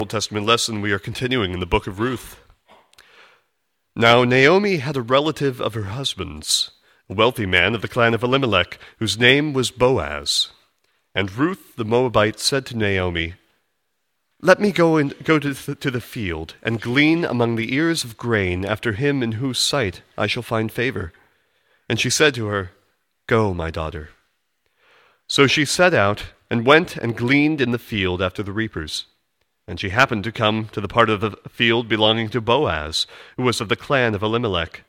Old Testament lesson, we are continuing in the book of Ruth. Now Naomi had a relative of her husband's, a wealthy man of the clan of Elimelech, whose name was Boaz. And Ruth the Moabite said to Naomi, "Let me go to the field and glean among the ears of grain after him in whose sight I shall find favor." And she said to her, "Go, my daughter." So she set out and went and gleaned in the field after the reapers. And she happened to come to the part of the field belonging to Boaz, who was of the clan of Elimelech.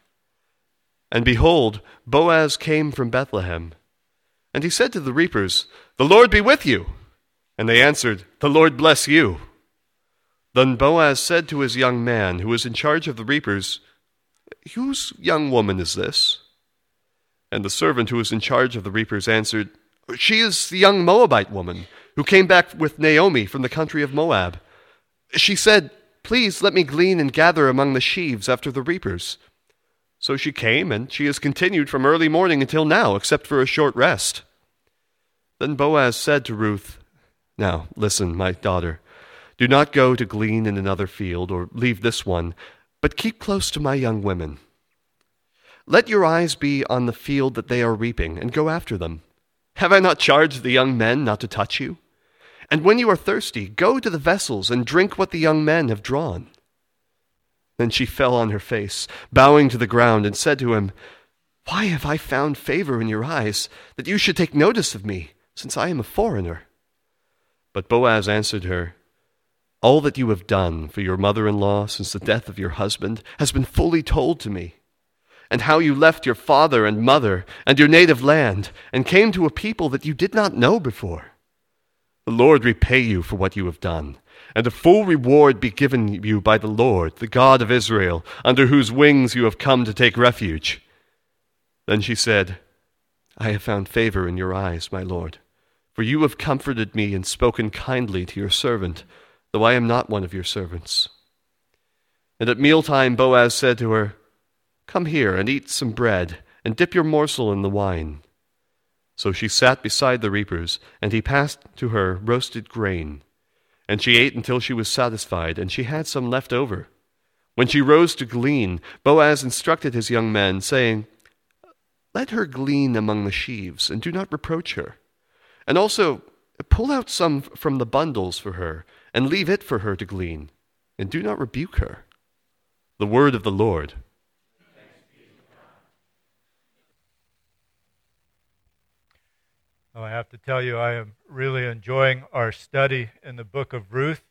And behold, Boaz came from Bethlehem. And he said to the reapers, "The Lord be with you." And they answered, "The Lord bless you." Then Boaz said to his young man, who was in charge of the reapers, "Whose young woman is this?" And the servant who was in charge of the reapers answered, "She is the young Moabite woman who came back with Naomi from the country of Moab. She said, 'Please let me glean and gather among the sheaves after the reapers.' So she came, and she has continued from early morning until now, except for a short rest." Then Boaz said to Ruth, "Now listen, my daughter, do not go to glean in another field or leave this one, but keep close to my young women. Let your eyes be on the field that they are reaping, and go after them. Have I not charged the young men not to touch you? And when you are thirsty, go to the vessels and drink what the young men have drawn." Then she fell on her face, bowing to the ground, and said to him, "Why have I found favor in your eyes, that you should take notice of me, since I am a foreigner?" But Boaz answered her, "All that you have done for your mother-in-law since the death of your husband has been fully told to me, and how you left your father and mother and your native land, and came to a people that you did not know before. The Lord repay you for what you have done, and a full reward be given you by the Lord, the God of Israel, under whose wings you have come to take refuge." Then she said, "I have found favor in your eyes, my Lord, for you have comforted me and spoken kindly to your servant, though I am not one of your servants." And at mealtime Boaz said to her, "Come here and eat some bread, and dip your morsel in the wine." So she sat beside the reapers, and he passed to her roasted grain. And she ate until she was satisfied, and she had some left over. When she rose to glean, Boaz instructed his young men, saying, "Let her glean among the sheaves, and do not reproach her. And also pull out some from the bundles for her, and leave it for her to glean, and do not rebuke her." The word of the Lord. Well, I have to tell you, I am really enjoying our study in the book of Ruth.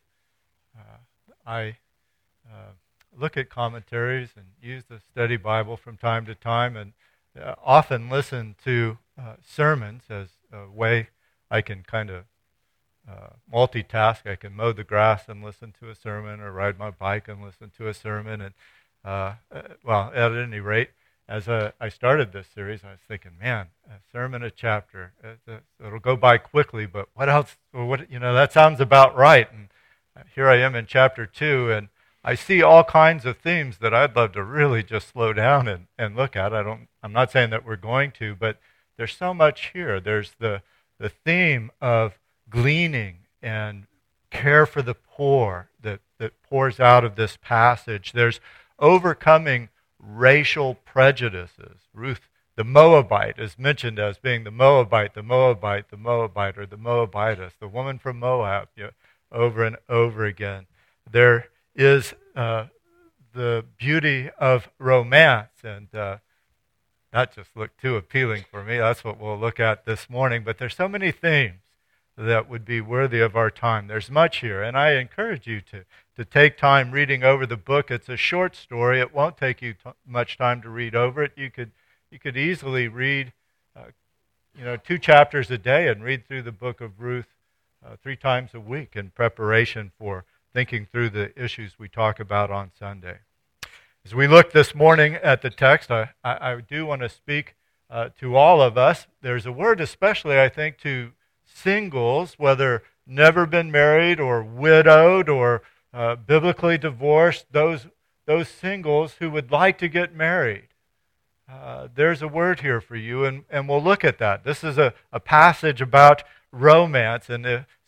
I look at commentaries and use the study Bible from time to time, and often listen to sermons as a way I can kind of multitask. I can mow the grass and listen to a sermon, or ride my bike and listen to a sermon. And well, at any rate, as I started this series, I was thinking, man, a sermon a chapter, it'll go by quickly, but what else? That sounds about right. And here I am in chapter 2, and I see all kinds of themes that I'd love to really just slow down and look at. I'm not saying that we're going to, but there's so much here. There's the theme of gleaning and care for the poor that pours out of this passage. There's overcoming racial prejudices. Ruth, the Moabite, is mentioned as being the Moabite, the Moabite, the Moabite, or the Moabitess, the woman from Moab, over and over again. There is the beauty of romance, and that just looked too appealing for me. That's what we'll look at this morning. But there's so many themes that would be worthy of our time. There's much here, and I encourage you to take time reading over the book. It's a short story. It won't take you much time to read over it. You could easily read 2 chapters a day and read through the book of Ruth 3 times a week in preparation for thinking through the issues we talk about on Sunday. As we look this morning at the text, I do want to speak to all of us. There's a word especially, I think, to singles, whether never been married or widowed or biblically divorced, those singles who would like to get married. There's a word here for you, and we'll look at that. This is a passage about romance, and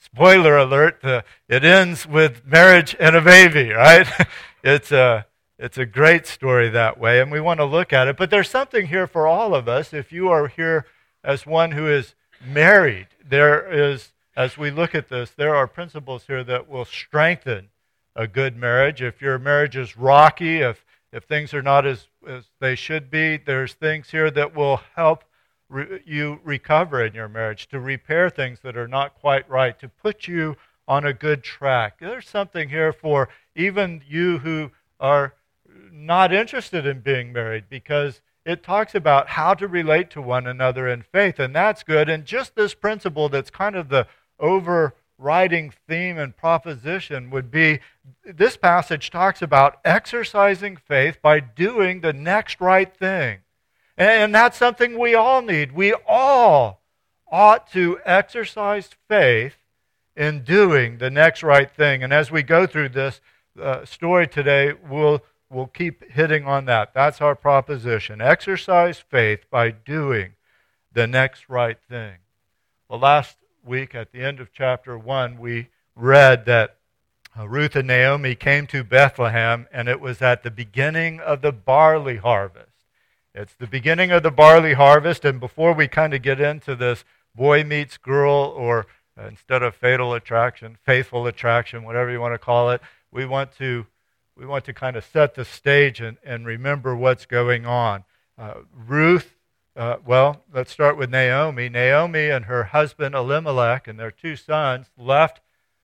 spoiler alert, it ends with marriage and a baby, right? It's a great story that way, and we want to look at it. But there's something here for all of us. If you are here as one who is married, there is, as we look at this, there are principles here that will strengthen a good marriage. If your marriage is rocky, if things are not as they should be, there's things here that will help you recover in your marriage, to repair things that are not quite right, to put you on a good track. There's something here for even you who are not interested in being married, because it talks about how to relate to one another in faith, and that's good. And just this principle that's kind of the overriding theme and proposition would be, this passage talks about exercising faith by doing the next right thing. And that's something we all need. We all ought to exercise faith in doing the next right thing. And as we go through this story today, we'll keep hitting on that. That's our proposition. Exercise faith by doing the next right thing. Well, last week at the end of chapter 1, we read that Ruth and Naomi came to Bethlehem, and it was at the beginning of the barley harvest. It's the beginning of the barley harvest, and before we kind of get into this boy meets girl, or instead of faithful attraction, whatever you want to call it, we want to kind of set the stage and remember what's going on. Ruth, let's start with Naomi. Naomi and her husband Elimelech and their 2 sons left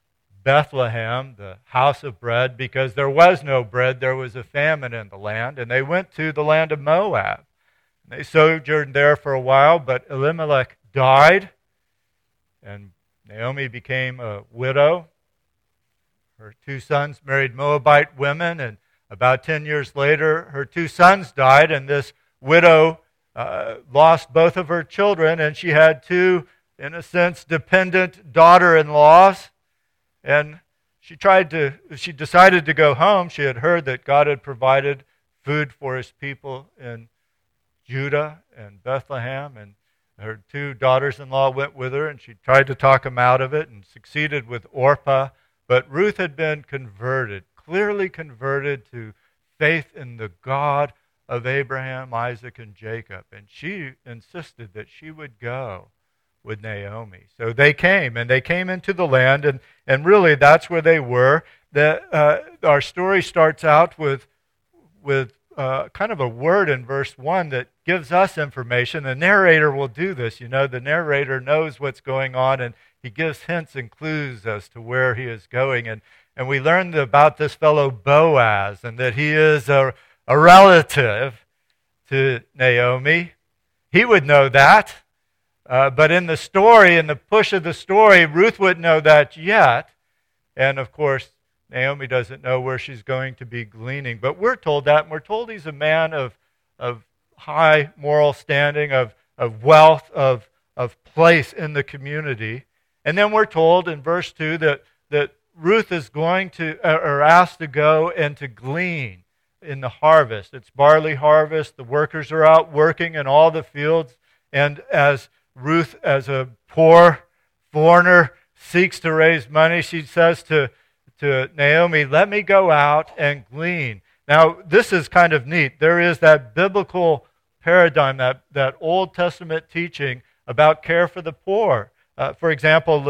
Bethlehem, the house of bread, because there was no bread. There was a famine in the land, and they went to the land of Moab. They sojourned there for a while, but Elimelech died, and Naomi became a widow. Her 2 sons married Moabite women, and about 10 years later, her 2 sons died, and this widow lost both of her children, and she had 2, in a sense, dependent daughter-in-laws. And she decided to go home. She had heard that God had provided food for his people in Judah and Bethlehem, and her 2 daughters-in-law went with her, and she tried to talk them out of it and succeeded with Orpah. But Ruth had been converted, clearly converted to faith in the God of Abraham, Isaac, and Jacob. And she insisted that she would go with Naomi. So they came into the land, and really that's where they were. Our story starts out with kind of a word in verse 1 that gives us information. The narrator will do this. The narrator knows what's going on, and he gives hints and clues as to where he is going. And we learned about this fellow Boaz, and that he is a relative to Naomi. He would know that. But in the story, in the push of the story, Ruth wouldn't know that yet. And of course, Naomi doesn't know where she's going to be gleaning. But we're told that, and we're told he's a man of high moral standing, of wealth, of place in the community. And then we're told in verse 2 that Ruth is going to, or asked to go and to glean in the harvest. It's barley harvest. The workers are out working in all the fields. And as Ruth, as a poor foreigner, seeks to raise money, she says to Naomi, "Let me go out and glean." Now, this is kind of neat. There is that biblical paradigm, that Old Testament teaching about care for the poor. For example,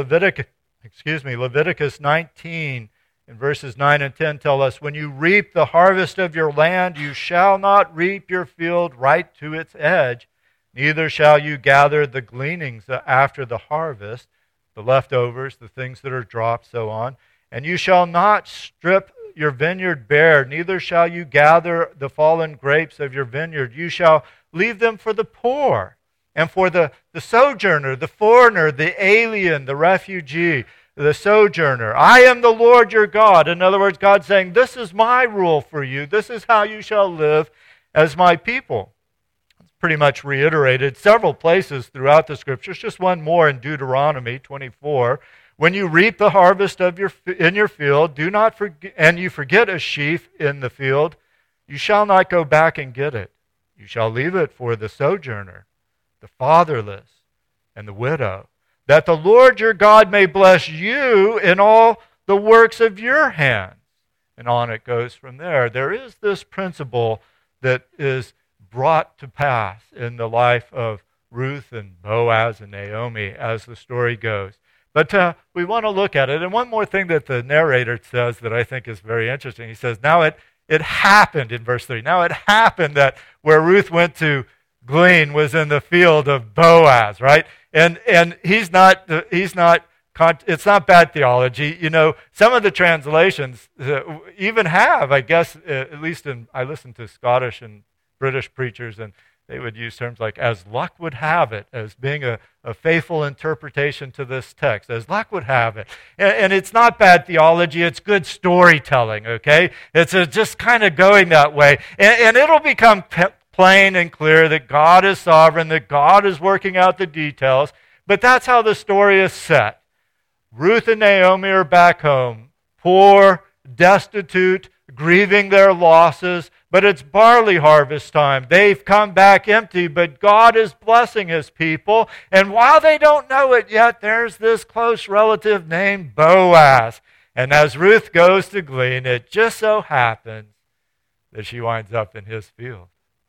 Leviticus 19 in verses 9 and 10 tell us, "When you reap the harvest of your land, you shall not reap your field right to its edge. Neither shall you gather the gleanings after the harvest," the leftovers, the things that are dropped, so on. "And you shall not strip your vineyard bare, neither shall you gather the fallen grapes of your vineyard. You shall leave them for the poor, and for the sojourner, the foreigner, the alien, the refugee, the sojourner. I am the Lord your God." In other words, God's saying, this is my rule for you. This is how you shall live as my people. Pretty much reiterated several places throughout the Scriptures. Just one more in Deuteronomy 24. "When you reap the harvest in your field, do not forget, and you forget a sheaf in the field, you shall not go back and get it. You shall leave it for the sojourner, the fatherless, and the widow, that the Lord your God may bless you in all the works of your hands. And on it goes from there. There is this principle that is brought to pass in the life of Ruth and Boaz and Naomi as the story goes. But we want to look at it. And one more thing that the narrator says that I think is very interesting. He says, now it happened in verse 3. Now it happened that where Ruth went to glean was in the field of Boaz, right? And it's not bad theology. You know, some of the translations even have, I guess, at least I listen to Scottish and British preachers, and they would use terms like, as luck would have it, as being a faithful interpretation to this text, as luck would have it. And it's not bad theology, it's good storytelling, okay? It's just kind of going that way. And it'll become plain and clear that God is sovereign, that God is working out the details, but that's how the story is set. Ruth and Naomi are back home, poor, destitute, grieving their losses, but it's barley harvest time. They've come back empty, but God is blessing his people. And while they don't know it yet, there's this close relative named Boaz. And as Ruth goes to glean, it just so happens that she winds up in his field.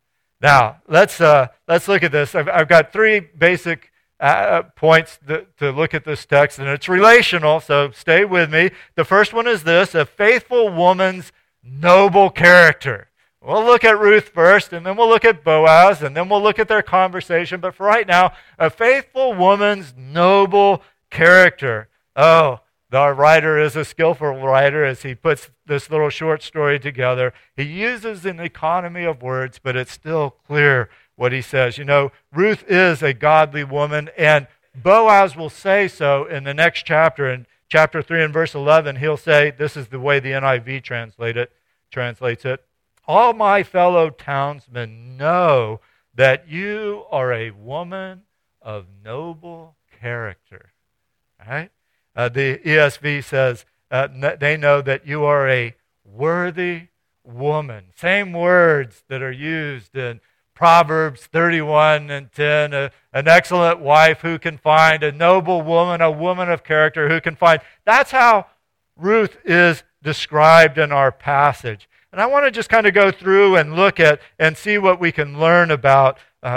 Now, let's look at this. I've got three basic points to look at this text, and it's relational, so stay with me. The first one is this: a faithful woman's noble character. We'll look at Ruth first, and then we'll look at Boaz, and then we'll look at their conversation. But for right now, a faithful woman's noble character. Oh, the writer is a skillful writer as he puts this little short story together. He uses an economy of words, but it's still clear what he says. You know, Ruth is a godly woman, and Boaz will say so in the next chapter. In chapter 3 and verse 11, he'll say, this is the way the NIV translates it, all my fellow townsmen know that you are a woman of noble character. Right? The ESV says they know that you are a worthy woman. Same words that are used in Proverbs 31 and 10. An excellent wife who can find, a noble woman, a woman of character who can find. That's how Ruth is described in our passage. And I want to just kind of go through and look at and see what we can learn about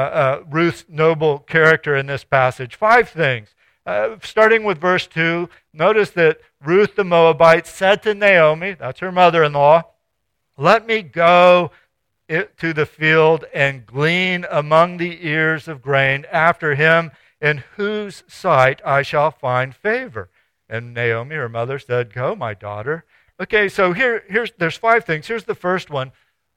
Ruth's noble character in this passage. 5 things. Starting with verse 2, notice that Ruth the Moabite said to Naomi, that's her mother-in-law, let me go to the field and glean among the ears of grain after him in whose sight I shall find favor. And Naomi, her mother, said, go, my daughter. Okay, so there's 5 things. Here's the first one.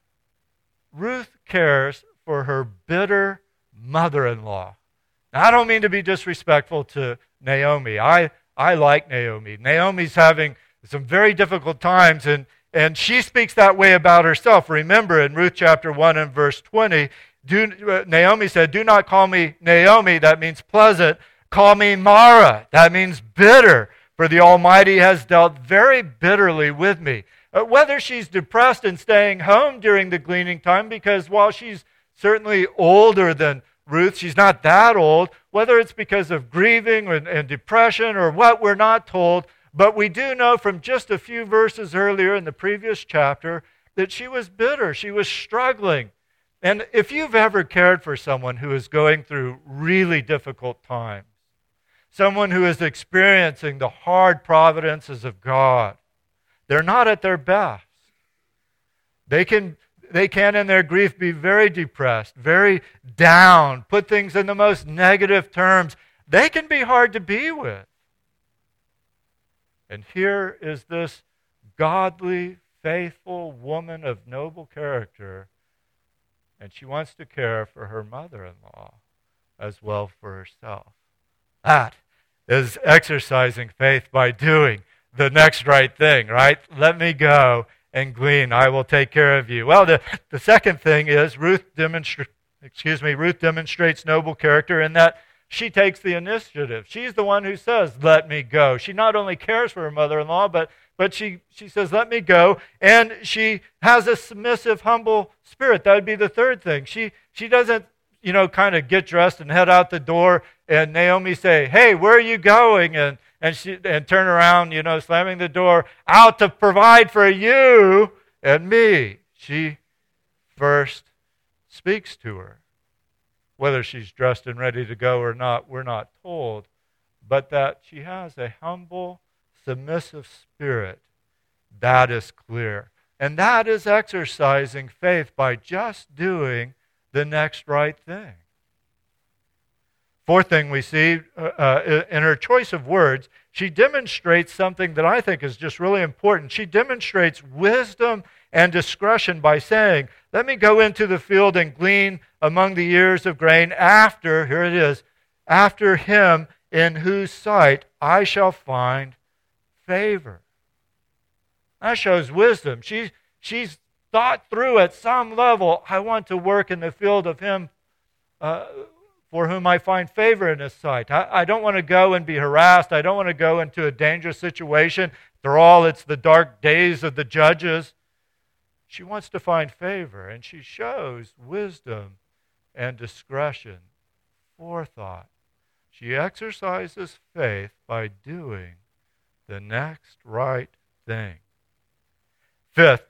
Ruth cares for her bitter mother-in-law. Now, I don't mean to be disrespectful to Naomi. I like Naomi. Naomi's having some very difficult times, and she speaks that way about herself. Remember, in Ruth chapter 1 and verse 20, Naomi said, do not call me Naomi, that means pleasant. Call me Mara, that means bitter. For the Almighty has dealt very bitterly with me. Whether she's depressed and staying home during the gleaning time, because while she's certainly older than Ruth, she's not that old, whether it's because of grieving and depression or what, we're not told. But we do know from just a few verses earlier in the previous chapter that she was bitter. She was struggling. And if you've ever cared for someone who is going through really difficult times, someone who is experiencing the hard providences of God, they're not at their best. They can in their grief be very depressed, very down, put things in the most negative terms. They can be hard to be with. And here is this godly, faithful woman of noble character, and she wants to care for her mother-in-law as well for herself. That is exercising faith by doing the next right thing, right? Let me go and glean. I will take care of you. Well, the second thing is Ruth demonstrates noble character in that she takes the initiative. She's the one who says, let me go. She not only cares for her mother-in-law, but she says, let me go. And she has a submissive, humble spirit. That would be the third thing. She doesn't, kind of get dressed and head out the door, and Naomi say, "Hey, where are you going?" And turn around, slamming the door, "Out to provide for you and me." She first speaks to her. Whether she's dressed and ready to go or not, we're not told. But that she has a humble, submissive spirit, that is clear. And that is exercising faith by just doing the next right thing. Fourth thing we see in her choice of words, she demonstrates something that I think is just really important. She demonstrates wisdom and discretion by saying, "Let me go into the field and glean among the ears of grain after," here it is, "after him in whose sight I shall find favor." That shows wisdom. She's thought through at some level, I want to work in the field of him for whom I find favor in his sight. I don't want to go and be harassed. I don't want to go into a dangerous situation. After all, it's the dark days of the judges. She wants to find favor, and she shows wisdom and discretion, forethought. She exercises faith by doing the next right thing. Fifth,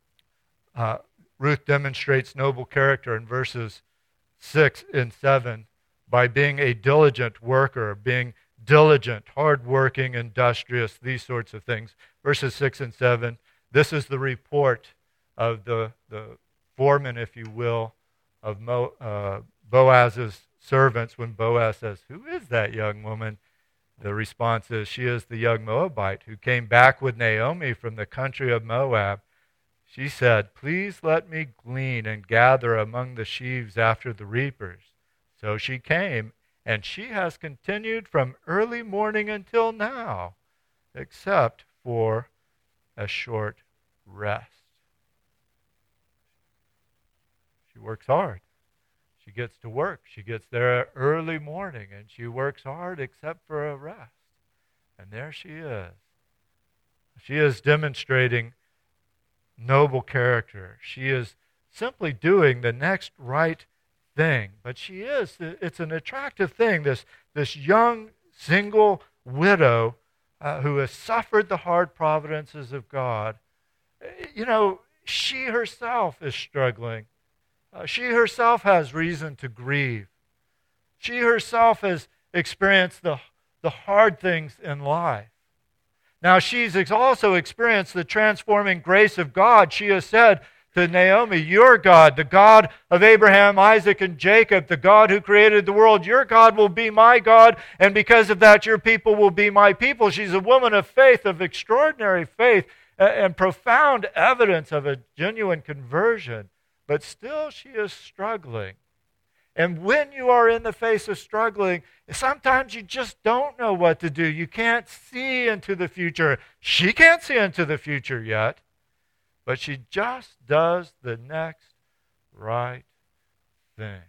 Ruth demonstrates noble character in verses 6 and 7 by being a diligent worker, being diligent, hardworking, industrious, these sorts of things. Verses 6 and 7, this is the report of the foreman, if you will, of Boaz's servants. When Boaz says, "Who is that young woman?" the response is, "She is the young Moabite who came back with Naomi from the country of Moab. She said, 'Please let me glean and gather among the sheaves after the reapers.' So she came, and she has continued from early morning until now, except for a short rest." She works hard. She gets to work. She gets there early morning, and she works hard except for a rest. And there she is. She is demonstrating noble character. She is simply doing the next right thing. But it's an attractive thing, this young single widow who has suffered the hard providences of God. She herself is struggling. She herself has reason to grieve. She herself has experienced the hard things in life. Now, she's also experienced the transforming grace of God. She has said to Naomi, "Your God, the God of Abraham, Isaac, and Jacob, the God who created the world, your God will be my God, and because of that, your people will be my people." She's a woman of faith, of extraordinary faith, and profound evidence of a genuine conversion. But still she is struggling. And when you are in the face of struggling, sometimes you just don't know what to do. You can't see into the future. She can't see into the future yet. But she just does the next right thing.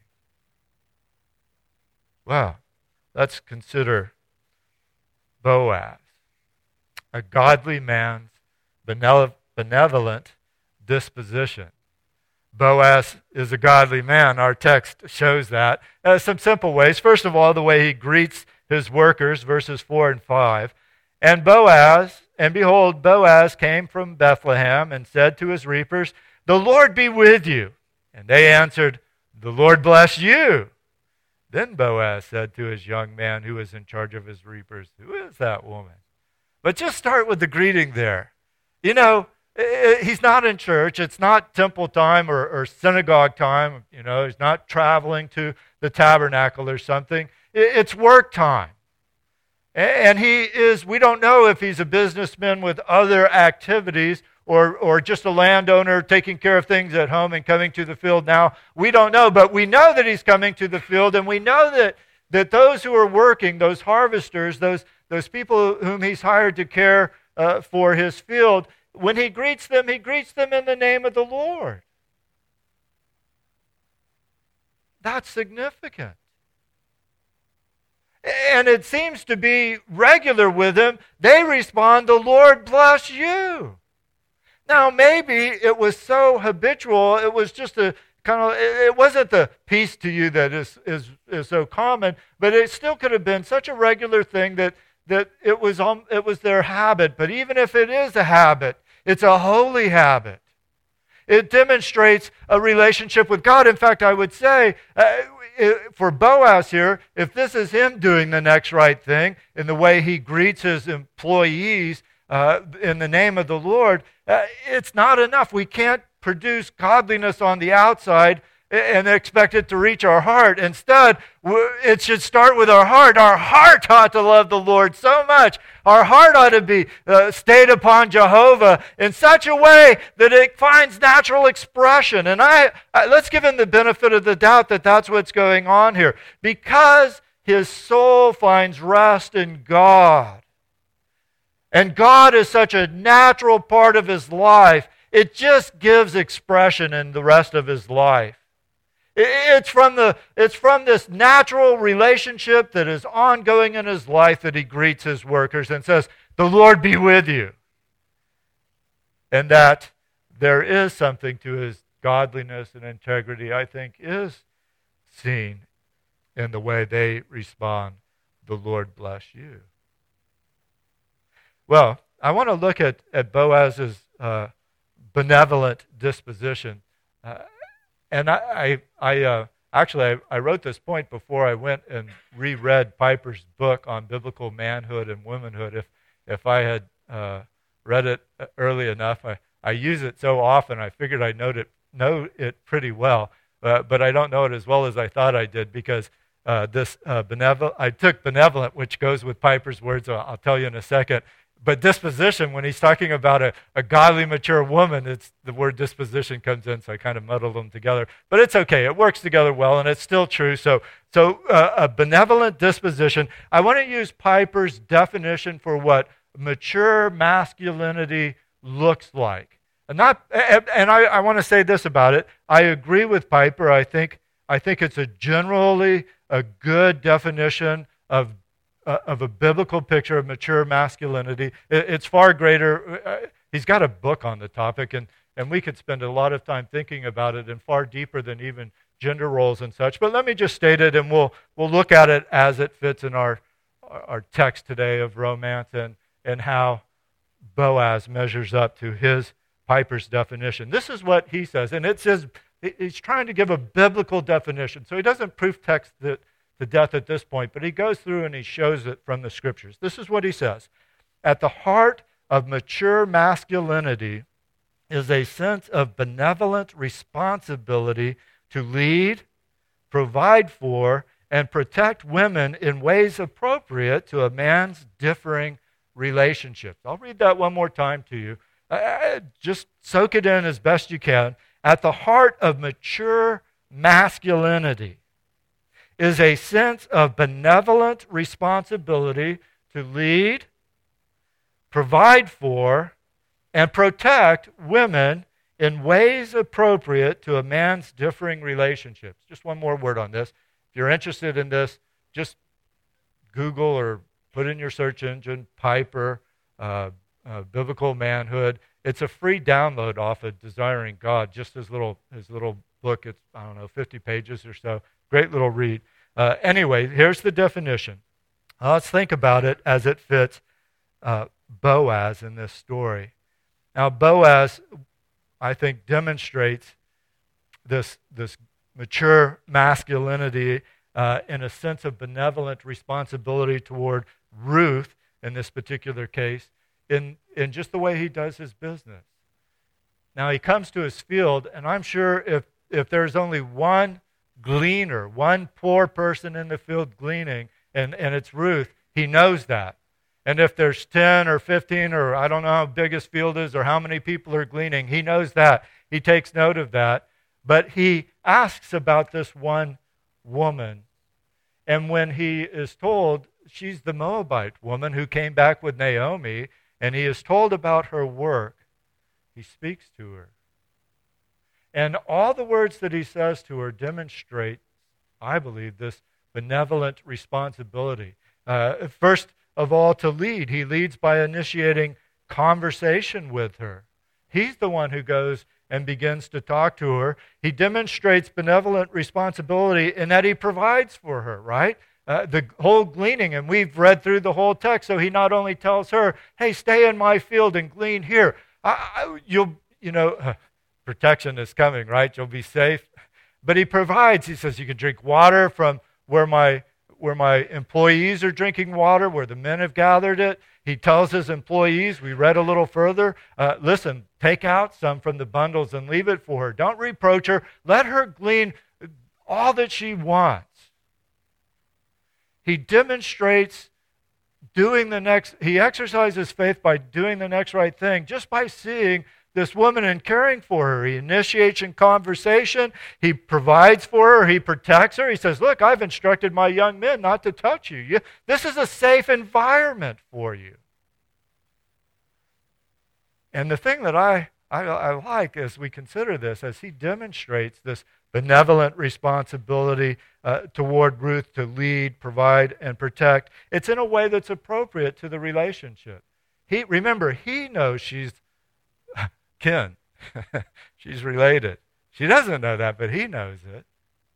Well, let's consider Boaz, a godly man's benevolent disposition. Boaz is a godly man. Our text shows that. Some simple ways. First of all, the way he greets his workers, verses 4 and 5. And behold, Boaz came from Bethlehem and said to his reapers, "The Lord be with you." And they answered, "The Lord bless you." Then Boaz said to his young man who was in charge of his reapers, "Who is that woman?" But just start with the greeting there. He's not in church. It's not temple time or synagogue time. He's not traveling to the tabernacle or something. It's work time. And we don't know if he's a businessman with other activities or just a landowner taking care of things at home and coming to the field now. We don't know, but we know that he's coming to the field, and we know that those who are working, those harvesters, those people whom he's hired to care for his field, when he greets them in the name of the Lord. That's significant. And it seems to be regular with him. They respond, "The Lord bless you." Now, maybe it was so habitual, it was just a it wasn't the peace to you that is so common, but it still could have been such a regular thing that it was their habit. But even if it is a habit, it's a holy habit. It demonstrates a relationship with God. In fact, I would say for Boaz here, if this is him doing the next right thing in the way he greets his employees in the name of the Lord, it's not enough. We can't produce godliness on the outside and expect it to reach our heart. Instead, it should start with our heart. Our heart ought to love the Lord so much. Our heart ought to be stayed upon Jehovah in such a way that it finds natural expression. And let's give him the benefit of the doubt that that's what's going on here. Because his soul finds rest in God, and God is such a natural part of his life, it just gives expression in the rest of his life. It's from this natural relationship that is ongoing in his life that he greets his workers and says, "The Lord be with you." And that there is something to his godliness and integrity, I think, is seen in the way they respond, "The Lord bless you." Well, I want to look at Boaz's benevolent disposition. And I wrote this point before I went and reread Piper's book on biblical manhood and womanhood. If I had read it early enough, I use it so often, I figured I know it pretty well, but I don't know it as well as I thought I did because I took benevolent, which goes with Piper's words, I'll tell you in a second. But disposition, when he's talking about a godly, mature woman, the word disposition comes in, so I kind of muddle them together. But it's okay. It works together well, and it's still true. So a benevolent disposition. I want to use Piper's definition for what mature masculinity looks like. And I want to say this about it. I agree with Piper. I think it's generally a good definition of a biblical picture of mature masculinity. It's far greater. He's got a book on the topic, and we could spend a lot of time thinking about it and far deeper than even gender roles and such. But let me just state it, and we'll look at it as it fits in our text today of romance and how Boaz measures up to Piper's definition. This is what he says, and it says he's trying to give a biblical definition. So he doesn't proof text it to death at this point, but he goes through and he shows it from the scriptures. This is what he says. At the heart of mature masculinity is a sense of benevolent responsibility to lead, provide for, and protect women in ways appropriate to a man's differing relationships. I'll read that one more time to you. Just soak it in as best you can. At the heart of mature masculinity is a sense of benevolent responsibility to lead, provide for, and protect women in ways appropriate to a man's differing relationships. Just one more word on this. If you're interested in this, just Google or put in your search engine, Piper, Biblical Manhood. It's a free download off of Desiring God, just his little book. It's, 50 pages or so. Great little read. Anyway, here's the definition. Let's think about it as it fits Boaz in this story. Now, Boaz, I think, demonstrates this mature masculinity in a sense of benevolent responsibility toward Ruth, in this particular case, in just the way he does his business. Now, he comes to his field, and I'm sure if there's only one gleaner, one poor person in the field gleaning, and it's Ruth, he knows that. And if there's 10 or 15, or I don't know how big his field is or how many people are gleaning, he knows that. He takes note of that. But he asks about this one woman. And when he is told she's the Moabite woman who came back with Naomi, and he is told about her work, he speaks to her. And all the words that he says to her demonstrate, I believe, this benevolent responsibility. First of all, to lead. He leads by initiating conversation with her. He's the one who goes and begins to talk to her. He demonstrates benevolent responsibility in that he provides for her, right? The whole gleaning, and we've read through the whole text, so he not only tells her, hey, stay in my field and glean here. Protection is coming, right? You'll be safe. But he provides. He says, you can drink water from where my employees are drinking water, where the men have gathered it. He tells his employees, we read a little further, listen, take out some from the bundles and leave it for her. Don't reproach her. Let her glean all that she wants. He demonstrates he exercises faith by doing the next right thing, just by seeing this woman and caring for her. He initiates in conversation. He provides for her. He protects her. He says, look, I've instructed my young men not to touch you. This is a safe environment for you. And the thing that I like as we consider this, as he demonstrates this benevolent responsibility toward Ruth to lead, provide, and protect, it's in a way that's appropriate to the relationship. Remember, he knows she's kin. She's related. She doesn't know that, but he knows it.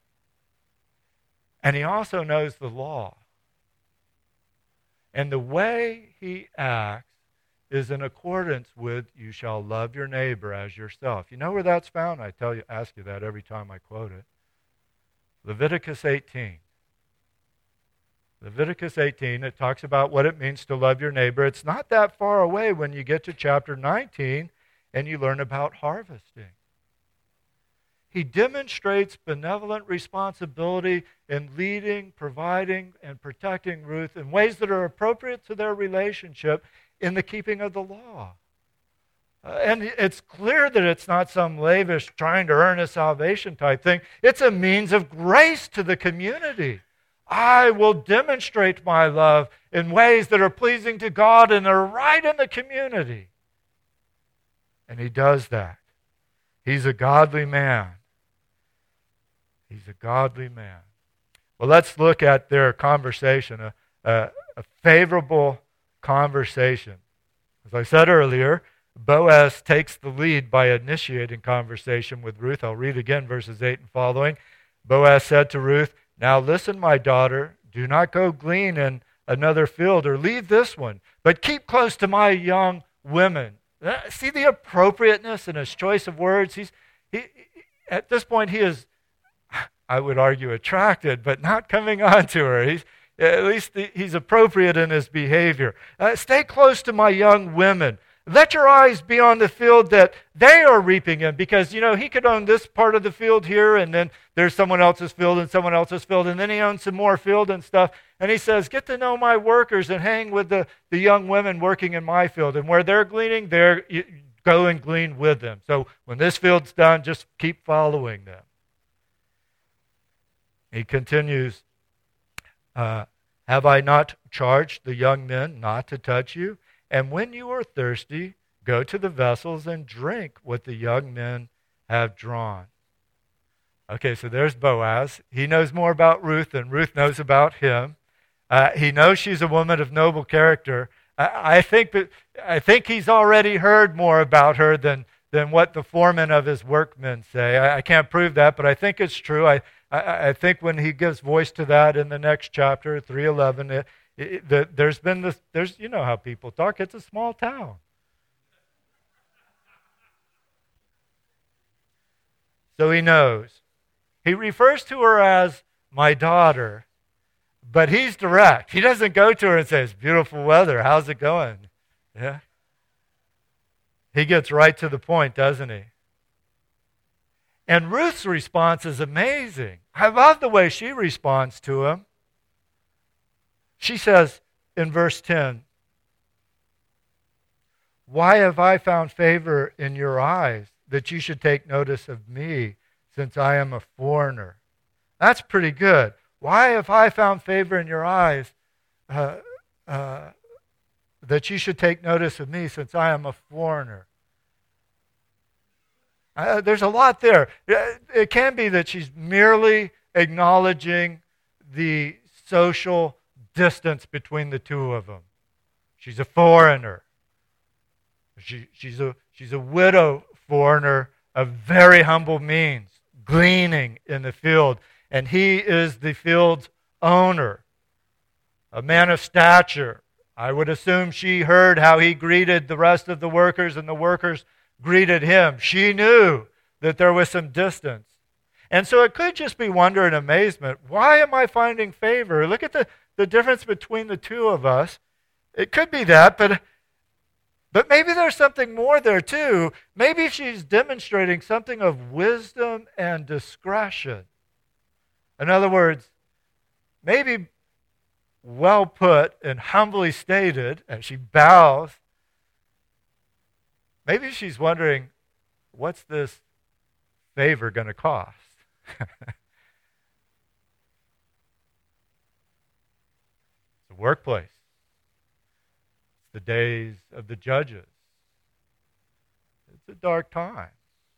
And he also knows the law. And the way he acts is in accordance with, you shall love your neighbor as yourself. You know where that's found? Ask you that every time I quote it. Leviticus 18. Leviticus 18, it talks about what it means to love your neighbor. It's not that far away when you get to chapter 19 and you learn about harvesting. He demonstrates benevolent responsibility in leading, providing, and protecting Ruth in ways that are appropriate to their relationship in the keeping of the law. And it's clear that it's not some lavish trying to earn a salvation type thing. It's a means of grace to the community. I will demonstrate my love in ways that are pleasing to God and are right in the community. And he does that. He's a godly man. He's a godly man. Well, let's look at their conversation, a favorable conversation. As I said earlier, Boaz takes the lead by initiating conversation with Ruth. I'll read again verses 8 and following. Boaz said to Ruth, now listen, my daughter, do not go glean in another field or leave this one, but keep close to my young women. See the appropriateness in his choice of words? He at this point, he is, I would argue, attracted, but not coming on to her. At least he's appropriate in his behavior. Stay close to my young women. Let your eyes be on the field that they are reaping in, because, he could own this part of the field here, and then there's someone else's field and someone else's field, and then he owns some more field and stuff. And he says, get to know my workers and hang with the young women working in my field. And where they're gleaning, go and glean with them. So when this field's done, just keep following them. He continues, have I not charged the young men not to touch you? And when you are thirsty, go to the vessels and drink what the young men have drawn. Okay, so there's Boaz. He knows more about Ruth than Ruth knows about him. He knows she's a woman of noble character. I think he's already heard more about her than what the foreman of his workmen say. I can't prove that, but I think it's true. I think when he gives voice to that in the next chapter, 3:11, there's you know how people talk. It's a small town. So he knows. He refers to her as my daughter, but he's direct. He doesn't go to her and say, it's beautiful weather. How's it going? Yeah. He gets right to the point, doesn't he? And Ruth's response is amazing. I love the way she responds to him. She says in verse 10, why have I found favor in your eyes that you should take notice of me, since I am a foreigner? That's pretty good. Why have I found favor in your eyes that you should take notice of me, since I am a foreigner? There's a lot there. It can be that she's merely acknowledging the social distance between the two of them. She's a foreigner. She's a widow foreigner of very humble means, gleaning in the field. And he is the field's owner, a man of stature. I would assume she heard how he greeted the rest of the workers, and the workers greeted him. She knew that there was some distance. And so it could just be wonder and amazement. Why am I finding favor? Look at the difference between the two of us. It could be that, but maybe there's something more there too. Maybe she's demonstrating something of wisdom and discretion. In other words, maybe well put and humbly stated, as she bows, maybe she's wondering, what's this favor going to cost? The workplace. It's the days of the judges. It's a dark time.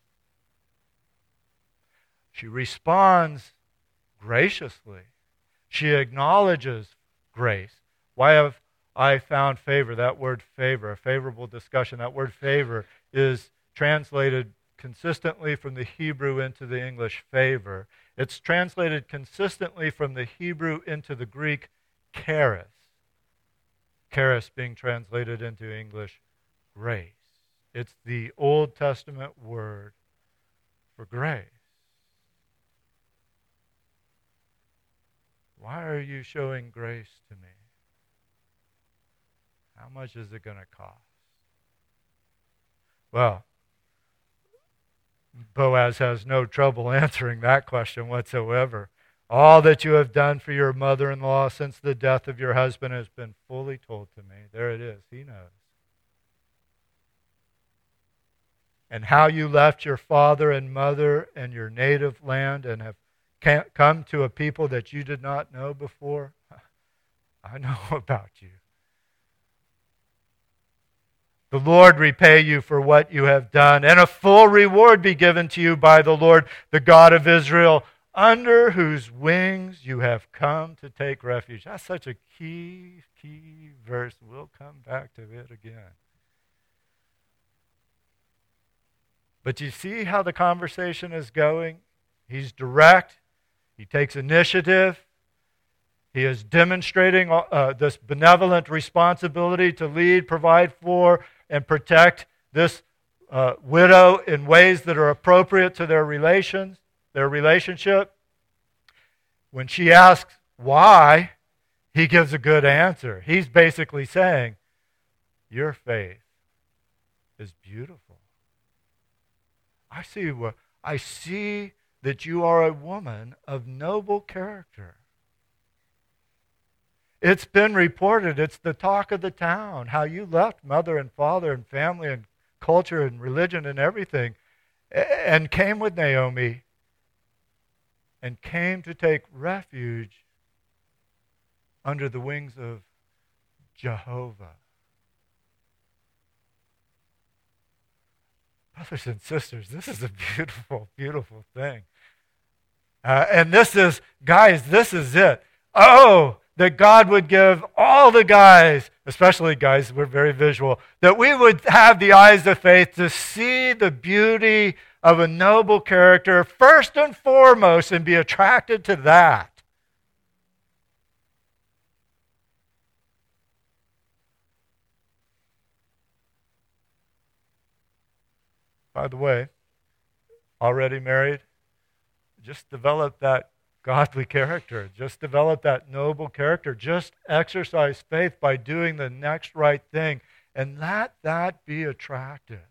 She responds graciously. She acknowledges grace. Why have I found favor? That word favor, a favorable discussion, that word favor is translated consistently from the Hebrew into the English favor. It's translated consistently from the Hebrew into the Greek charis. Charis being translated into English grace. It's the Old Testament word for grace. Why are you showing grace to me? How much is it going to cost? Well, Boaz has no trouble answering that question whatsoever. All that you have done for your mother-in-law since the death of your husband has been fully told to me. There it is. He knows. And how you left your father and mother and your native land and have come to a people that you did not know before. I know about you. The Lord repay you for what you have done, and a full reward be given to you by the Lord, the God of Israel, under whose wings you have come to take refuge. That's such a key verse. We'll come back to it again. But you see how the conversation is going? He's direct. He takes initiative. He is demonstrating this benevolent responsibility to lead, provide for, and protect this widow in ways that are appropriate to their relationship. When she asks why, he gives a good answer. He's basically saying, your faith is beautiful. I see that you are a woman of noble character. It's been reported, it's the talk of the town, how you left mother and father and family and culture and religion and everything and came with Naomi and came to take refuge under the wings of Jehovah. Brothers and sisters, this is a beautiful, beautiful thing. And this is, guys, this is it. Oh, that God would give all the guys, especially guys, we're very visual, that we would have the eyes of faith to see the beauty of a noble character first and foremost and be attracted to that. By the way, already married, just develop that godly character. Just develop that noble character. Just exercise faith by doing the next right thing. And let that be attractive.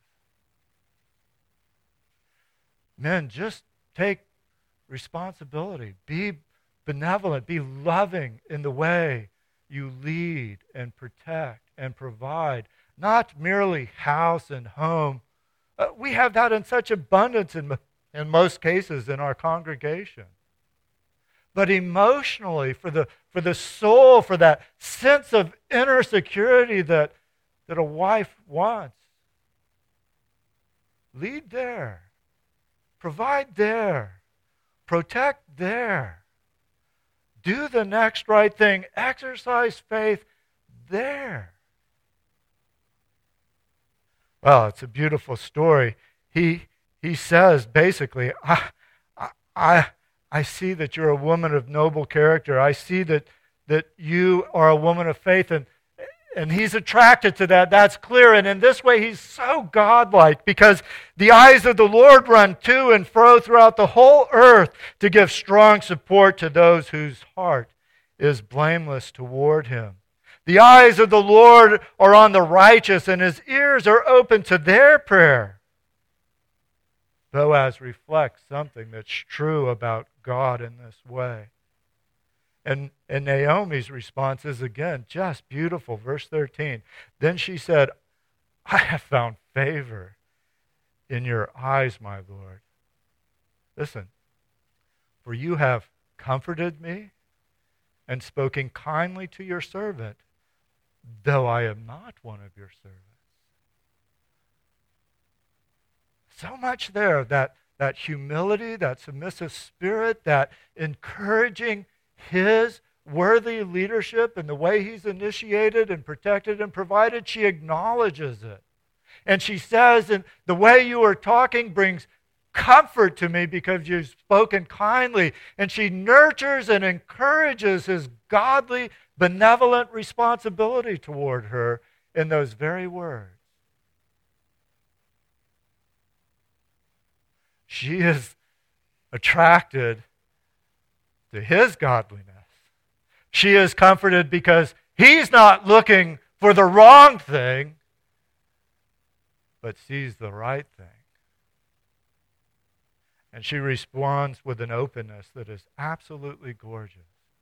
Men, just take responsibility. Be benevolent. Be loving in the way you lead and protect and provide. Not merely house and home. We have that in such abundance in most cases in our congregation. But emotionally, for the soul, for that sense of inner security that a wife wants, lead there. Provide there. Protect there. Do the next right thing. Exercise faith there. Well, it's a beautiful story. He he says basically, I see that you're a woman of noble character. I see that you are a woman of faith, and he's attracted to that. That's clear. And in this way, he's so godlike because the eyes of the Lord run to and fro throughout the whole earth to give strong support to those whose heart is blameless toward him. The eyes of the Lord are on the righteous, and his ears are open to their prayer. Boaz reflects something that's true about God in this way. And Naomi's response is again just beautiful. Verse 13. Then she said, I have found favor in your eyes, my Lord. Listen, for you have comforted me and spoken kindly to your servant, though I am not one of your servants. So much there, that humility, that submissive spirit, that encouraging his worthy leadership and the way he's initiated and protected and provided. She acknowledges it. And she says, and the way you are talking brings comfort to me because you've spoken kindly. And she nurtures and encourages his godly, benevolent responsibility toward her in those very words. She is attracted to his godliness. She is comforted because he's not looking for the wrong thing, but sees the right thing. And she responds with an openness that is absolutely gorgeous.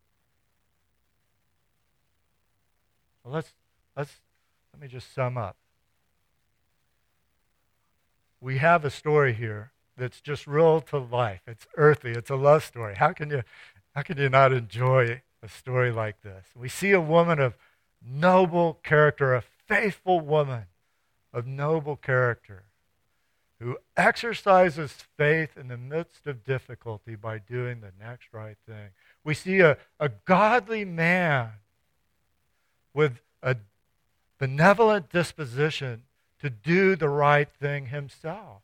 Well, let me just sum up. We have a story here that's just real to life. It's earthy. It's a love story. How can you not enjoy a story like this? We see a woman of noble character, a faithful woman of noble character who exercises faith in the midst of difficulty by doing the next right thing. We see a godly man with a benevolent disposition to do the right thing himself,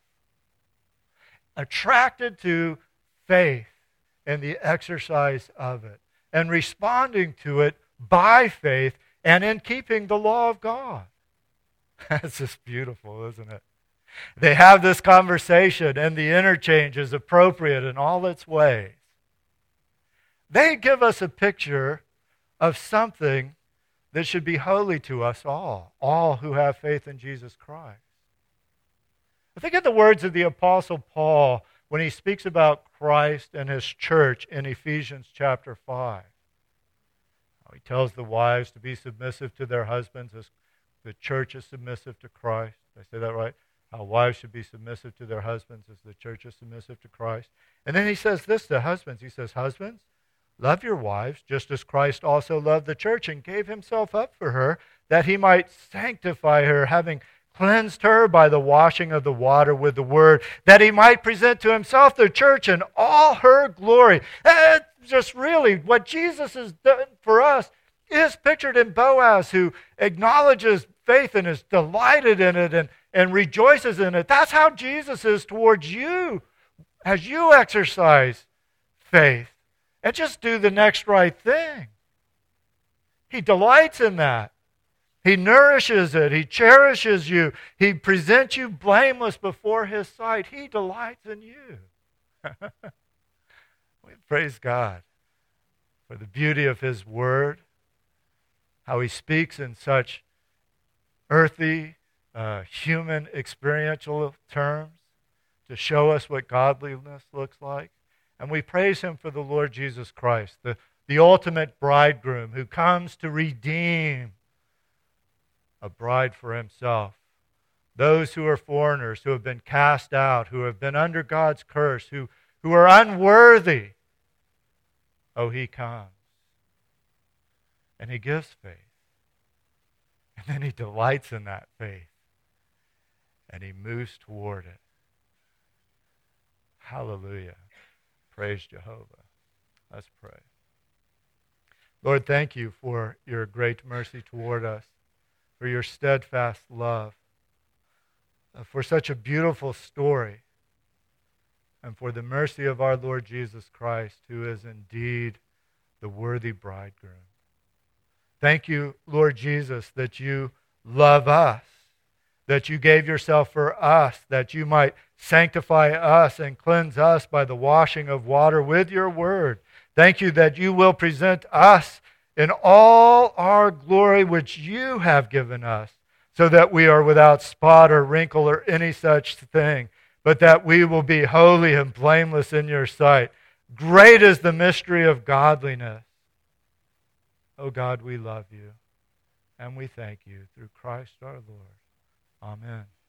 attracted to faith and the exercise of it, and responding to it by faith and in keeping the law of God. That's just beautiful, isn't it? They have this conversation, and the interchange is appropriate in all its ways. They give us a picture of something that should be holy to us all who have faith in Jesus Christ. I think of the words of the Apostle Paul when he speaks about Christ and his church in Ephesians chapter 5. He tells the wives to be submissive to their husbands as the church is submissive to Christ. Did I say that right? How wives should be submissive to their husbands as the church is submissive to Christ. And then he says this to husbands. He says, husbands, love your wives just as Christ also loved the church and gave himself up for her, that he might sanctify her, having cleansed her by the washing of the water with the word, that he might present to himself the church in all her glory. Just really, what Jesus has done for us is pictured in Boaz, who acknowledges faith and is delighted in it and rejoices in it. That's how Jesus is towards you as you exercise faith and just do the next right thing. He delights in that. He nourishes it. He cherishes you. He presents you blameless before his sight. He delights in you. We praise God for the beauty of his word, how he speaks in such earthy, human, experiential terms to show us what godliness looks like. And we praise him for the Lord Jesus Christ, the ultimate bridegroom who comes to redeem a bride for himself. Those who are foreigners, who have been cast out, who have been under God's curse, who are unworthy. Oh, he comes. And he gives faith. And then he delights in that faith. And he moves toward it. Hallelujah. Praise Jehovah. Let's pray. Lord, thank you for your great mercy toward us, for your steadfast love, for such a beautiful story and for the mercy of our Lord Jesus Christ, who is indeed the worthy bridegroom. Thank you, Lord Jesus, that you love us, that you gave yourself for us, that you might sanctify us and cleanse us by the washing of water with your word. Thank you that you will present us in all our glory which you have given us, so that we are without spot or wrinkle or any such thing, but that we will be holy and blameless in your sight. Great is the mystery of godliness. Oh God, we love you, and we thank you through Christ our Lord. Amen.